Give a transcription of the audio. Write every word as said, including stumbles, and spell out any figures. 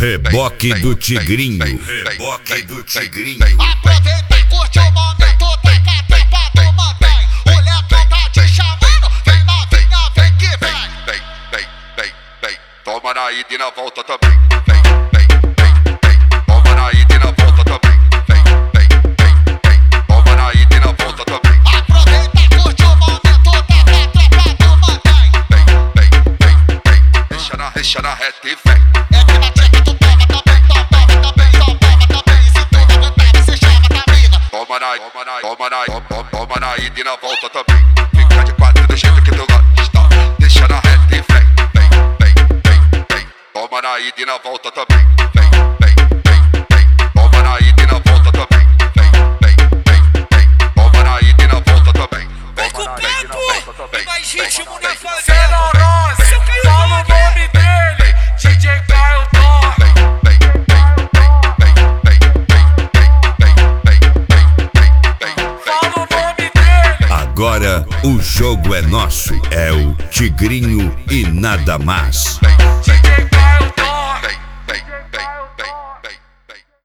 Reboque do Tigrinho. Reboque do Tigrinho. Aproveita e curte o momento, tá com a tropa do mantém. O Leco tá te chamando, vem novinha, vem que vem. Vem, vem, vem, vem. Toma na ida e na volta também. Vem, vem, vem, vem. Toma na ida e na volta também. Vem, vem, vem, vem. Toma na ida e na volta também. Aproveita e curte o momento, tá com a tropa do mantém. Vem, vem, vem, vem. Deixa na, deixa na reta e vem. É que na tcheca tu toma também, toma também, só toma também. Se tu não aguentar, você chama da amiga. Toma na, toma na, toma na, toma, toma na ida e na volta também. Fica de quatro do jeito que tu gosta. Deixa na reta e vem, vem, vem, vem, vem. Toma na ida e na volta também. Vem, vem, vem, vem. Toma na ida e na volta também. Vem, vem, vem, vem. Toma na ida e na volta também. Vem com o papo, mais ritmo na favela. Celorose, fala o nome dele, D J Caio Tom. Fala o nome dele. Agora o jogo é nosso. É o Tigrinho e nada mais.